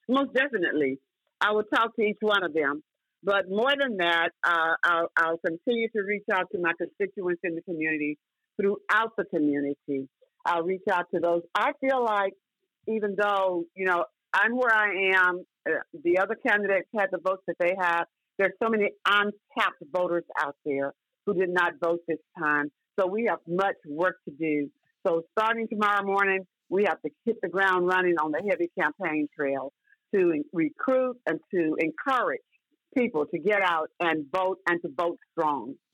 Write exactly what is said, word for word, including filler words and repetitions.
Most definitely. I will talk to each one of them. But more than that, uh, I'll, I'll continue to reach out to my constituents in the community throughout the community. I'll reach out to those. I feel like even though, you know, I'm where I am, uh, the other candidates had the votes that they have. There's so many untapped voters out there who did not vote this time. So we have much work to do. So starting tomorrow morning, we have to hit the ground running on the heavy campaign trail to recruit and to encourage people to get out and vote and to vote strong.